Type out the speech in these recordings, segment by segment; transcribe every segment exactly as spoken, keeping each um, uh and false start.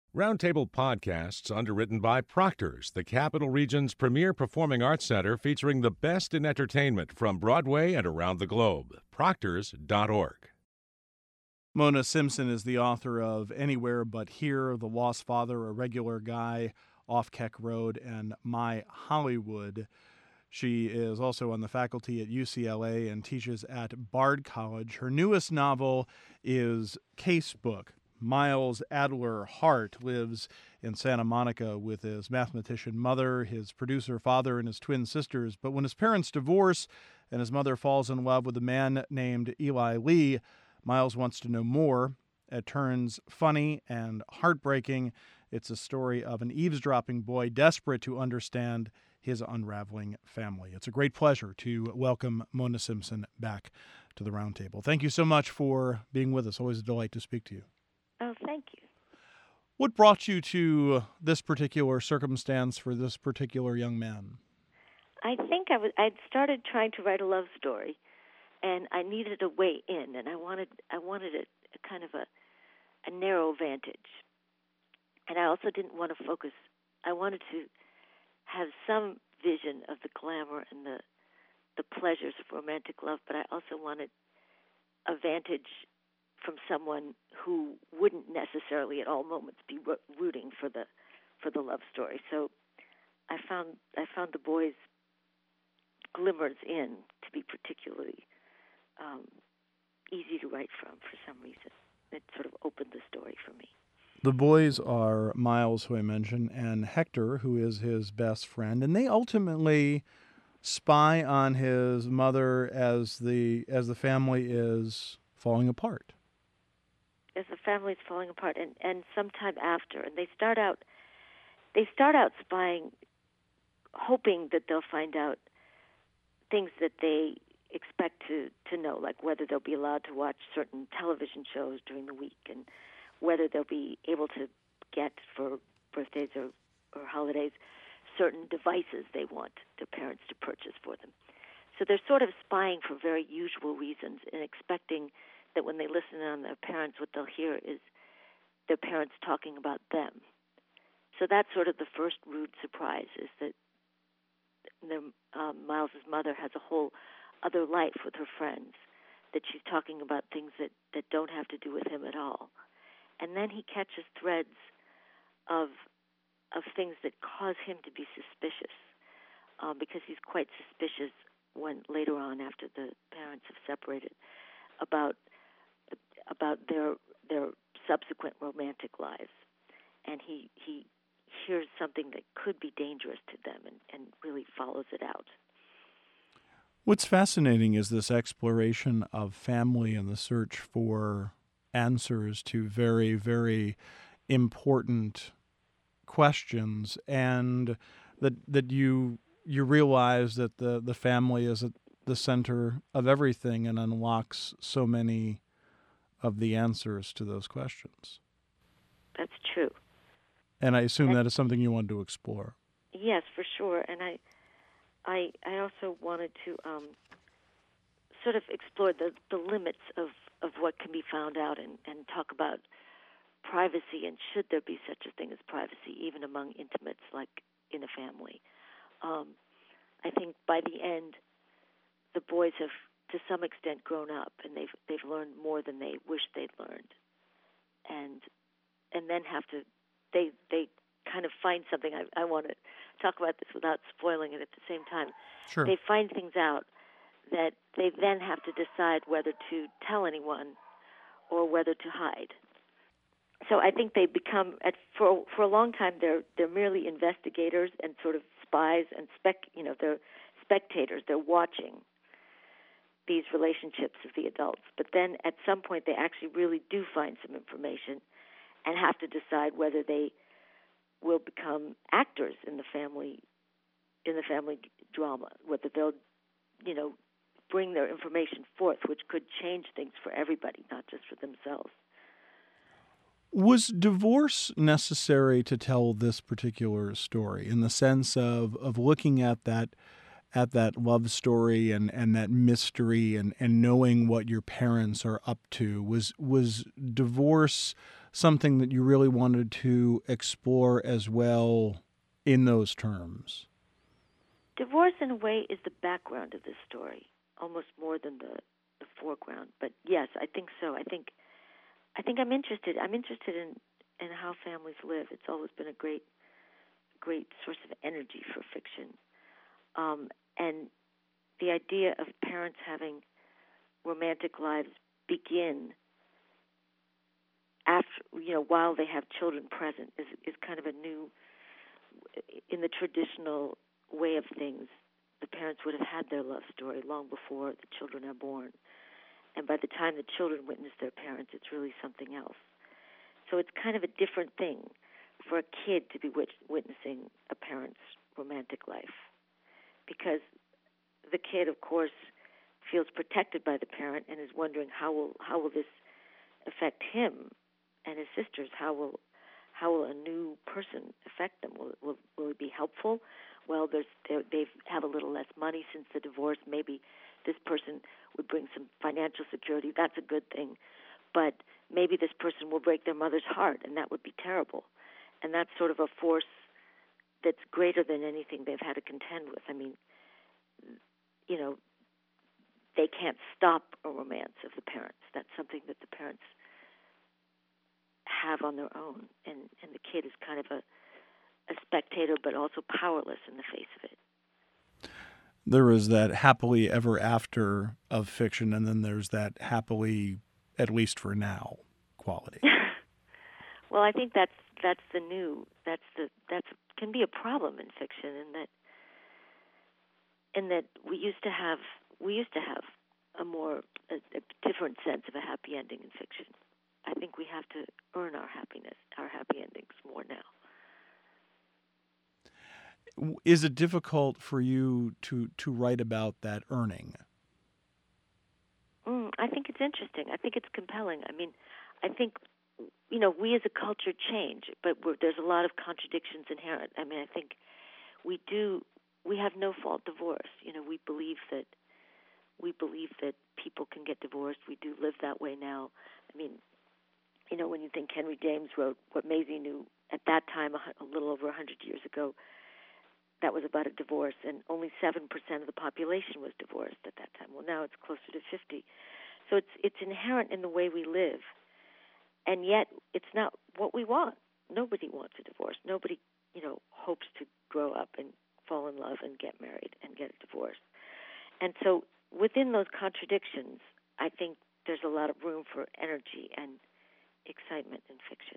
Roundtable Podcasts, underwritten by Proctor's, the Capital Region's premier performing arts center featuring the best in entertainment from Broadway and around the globe. Proctors dot org. Mona Simpson is the author of Anywhere But Here, The Lost Father, A Regular Guy, Off Keck Road, and My Hollywood. She is also on the faculty at U C L A and teaches at Bard College. Her newest novel is Casebook. Miles Adler Hart lives in Santa Monica with his mathematician mother, his producer father, and his twin sisters. But when his parents divorce and his mother falls in love with a man named Eli Lee, Miles wants to know more. It turns funny and heartbreaking. It's a story of an eavesdropping boy desperate to understand his unraveling family. It's a great pleasure to welcome Mona Simpson back to the Roundtable. Thank you so much for being with us. Always a delight to speak to you. Oh, thank you. What brought you to this particular circumstance for this particular young man? I think I was, I'd started trying to write a love story, and I needed a way in, and I wanted I wanted a, a kind of a, a narrow vantage. And I also didn't want to focus. I wanted to have some vision of the glamour and the the pleasures of romantic love, but I also wanted a vantage from someone who wouldn't necessarily at all moments be rooting for the for the love story. So I found I found the boy's glimmers in to be particularly um, easy to write from for some reason. It sort of opened the story for me. The boys are Miles, who I mentioned, and Hector, who is his best friend, and they ultimately spy on his mother as the as the family is falling apart. As the family's falling apart, and, and sometime after, and they start out, they start out spying, hoping that they'll find out things that they expect to, to know, like whether they'll be allowed to watch certain television shows during the week, and whether they'll be able to get for birthdays or, or holidays certain devices they want their parents to purchase for them. So they're sort of spying for very usual reasons and expecting that when they listen on their parents, what they'll hear is their parents talking about them. So that's sort of the first rude surprise, is that their, um, Miles's mother has a whole other life with her friends, that she's talking about things that, that don't have to do with him at all. And then he catches threads of of things that cause him to be suspicious, um, because he's quite suspicious when later on, after the parents have separated, about about their their subsequent romantic lives, and he he hears something that could be dangerous to them, and, and really follows it out. What's fascinating is this exploration of family and the search for answers to very, very important questions, and that that you you realize that the, the family is at the center of everything and unlocks so many of the answers to those questions. That's true. And I assume and, that is something you wanted to explore. Yes, for sure. And I I I also wanted to um, sort of explore the, the limits of, of what can be found out, and, and talk about privacy, and should there be such a thing as privacy, even among intimates, like in a family. Um, I think by the end, the boys have, to some extent, grown up, and they've they've learned more than they wished they'd learned, and and then have to they they kind of find something. I, I want to talk about this without spoiling it at the same time. Sure. They find things out that they then have to decide whether to tell anyone or whether to hide. So I think they become, at, for for a long time, they're they're merely investigators and sort of spies and spec, you know, they're spectators. They're watching these relationships of the adults. But then at some point, they actually really do find some information and have to decide whether they will become actors in the family in the family drama, whether they'll, you know, bring their information forth, which could change things for everybody, not just for themselves. Was divorce necessary to tell this particular story, in the sense of, of looking at that at that love story and, and that mystery and, and knowing what your parents are up to? Was was divorce something that you really wanted to explore as well in those terms? Divorce, in a way, is the background of this story, almost more than the, the foreground. But yes, I think so. I think I think I'm interested. I'm interested in, in how families live. It's always been a great great source of energy for fiction, um, and the idea of parents having romantic lives begin after, you know, while they have children present is is kind of a new, in the traditional way of things. The parents would have had their love story long before the children are born, and by the time the children witness their parents, it's really something else. So it's kind of a different thing for a kid to be wit- witnessing a parent's romantic life, because the kid, of course, feels protected by the parent and is wondering how will how will this affect him and his sisters? How will how will a new person affect them? Will will, will it be helpful? Well, there's they have a little less money since the divorce. Maybe this person would bring some financial security. That's a good thing. But maybe this person will break their mother's heart, and that would be terrible. And that's sort of a force that's greater than anything they've had to contend with. I mean, you know, they can't stop a romance of the parents. That's something that the parents have on their own, and, and the kid is kind of a, a spectator, but also powerless in the face of it. There is that happily ever after of fiction, and then there's that happily, at least for now, quality. Well, I think that's that's the new that's the that's can be a problem in fiction, in that in that we used to have we used to have a more a, a different sense of a happy ending in fiction. I think we have to earn our happiness, our happy endings more now. Is it difficult for you to, to write about that earning? Mm, I think it's interesting. I think it's compelling. I mean, I think, you know, we as a culture change, but we're, there's a lot of contradictions inherent. I mean, I think we do, we have no-fault divorce. You know, we believe that, we believe that people can get divorced. We do live that way now. I mean, you know, when you think Henry James wrote what Maisie knew at that time, a, a little over one hundred years ago, that was about a divorce, and only seven percent of the population was divorced at that time. Well, now it's closer to fifty. So it's it's inherent in the way we live, and yet it's not what we want. Nobody wants a divorce. Nobody, you know, hopes to grow up and fall in love and get married and get a divorce. And so within those contradictions, I think there's a lot of room for energy and excitement in fiction.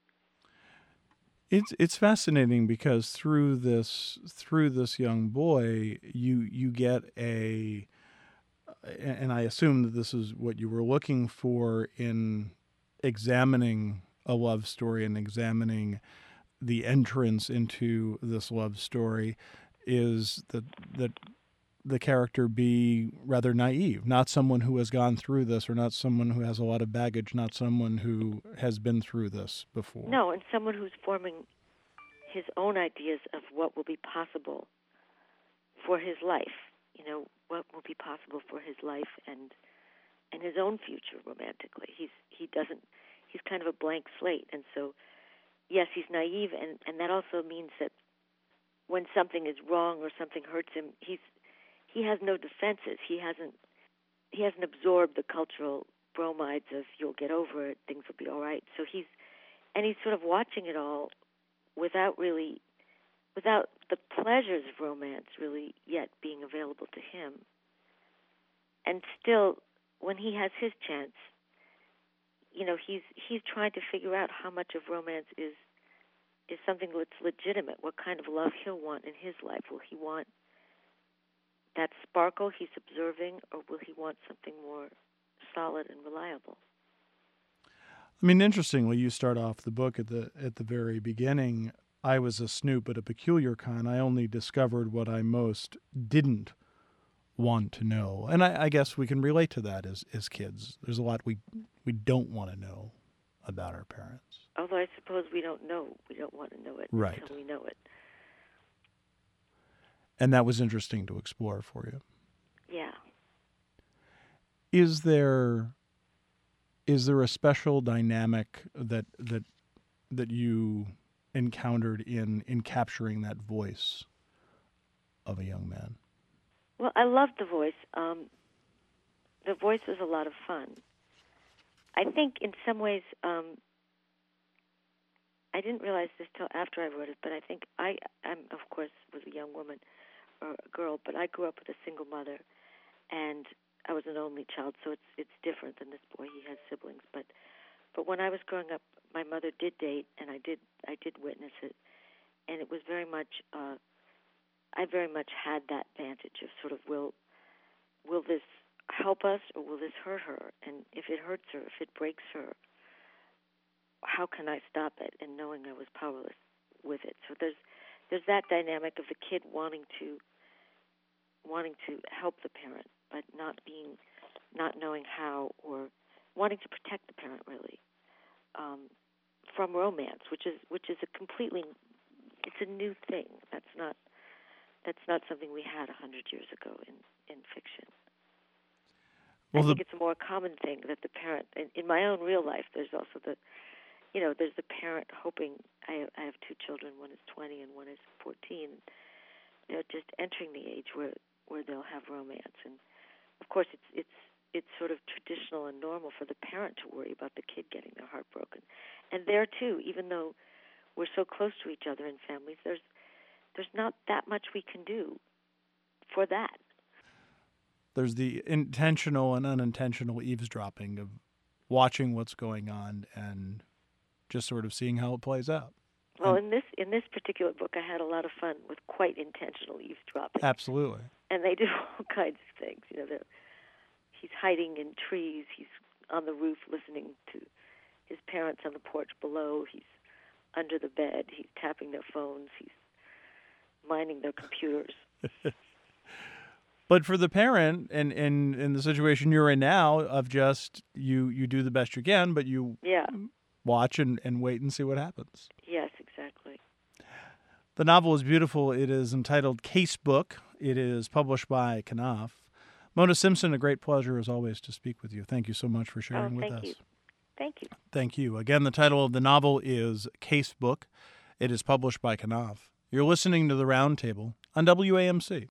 It's it's fascinating because through this through this young boy, you you get a, and I assume that this is what you were looking for in examining a love story and examining the entrance into this love story, is that that the character be rather naive, not someone who has gone through this, or not someone who has a lot of baggage, not someone who has been through this before. No, and someone who's forming his own ideas of what will be possible for his life. You know, what will be possible for his life and and his own future romantically. He's he doesn't he's kind of a blank slate, and so yes, he's naive, and, and that also means that when something is wrong or something hurts him, he's he has no defenses. He hasn't he hasn't absorbed the cultural bromides of you'll get over it, things will be all right. So he's and he's sort of watching it all without really without the pleasures of romance really yet being available to him. And still, when he has his chance, you know, he's he's trying to figure out how much of romance is is something that's legitimate, what kind of love he'll want in his life. Will he want that sparkle he's observing, or will he want something more solid and reliable? I mean, interestingly, you start off the book at the at the very beginning. I was a snoop, but a peculiar kind. I only discovered what I most didn't want to know, and I, I guess we can relate to that as as kids. There's a lot we we don't want to know about our parents. Although I suppose we don't know, we don't want to know it right. until we know it. And that was interesting to explore for you. Yeah. Is there Is there a special dynamic that that that you encountered in in capturing that voice of a young man? Well, I loved the voice. Um, the voice was a lot of fun. I think in some ways, um, I didn't realize this till after I wrote it, but I think I, I'm, of course, was a young woman or a girl, but I grew up with a single mother, and I was an only child, so it's it's different than this boy. He has siblings, but but when I was growing up, my mother did date, and I did I did witness it, and it was very much. Uh, I very much had that vantage of sort of will will this help us or will this hurt her? And if it hurts her, if it breaks her, how can I stop it? And knowing I was powerless with it. So there's there's that dynamic of the kid wanting to wanting to help the parent, but not being not knowing how, or wanting to protect the parent really um, from romance, which is which is a completely it's a new thing. That's not. That's not something we had a hundred years ago in, in fiction. Well, I think the, it's a more common thing that the parent, in, in my own real life, there's also the, you know, there's the parent hoping, I, I have two children, one is twenty and one is fourteen, you know, just entering the age where, where they'll have romance. And, of course, it's it's it's sort of traditional and normal for the parent to worry about the kid getting their heart broken. And there, too, even though we're so close to each other in families, there's There's not that much we can do for that. There's the intentional and unintentional eavesdropping of watching what's going on and just sort of seeing how it plays out. Well, and, in this in this particular book, I had a lot of fun with quite intentional eavesdropping. Absolutely. And they do all kinds of things. You know, he's hiding in trees. He's on the roof listening to his parents on the porch below. He's under the bed. He's tapping their phones. He's minding their computers. But for the parent, and in, in the situation you're in now, of just you, you do the best you can, but you yeah. watch and, and wait and see what happens. Yes, exactly. The novel is beautiful. It is entitled Casebook. It is published by Knopf. Mona Simpson, a great pleasure as always to speak with you. Thank you so much for sharing oh, with thank us. You. Thank you. Thank you. Again, the title of the novel is Casebook. It is published by Knopf. You're listening to The Round Table on W A M C.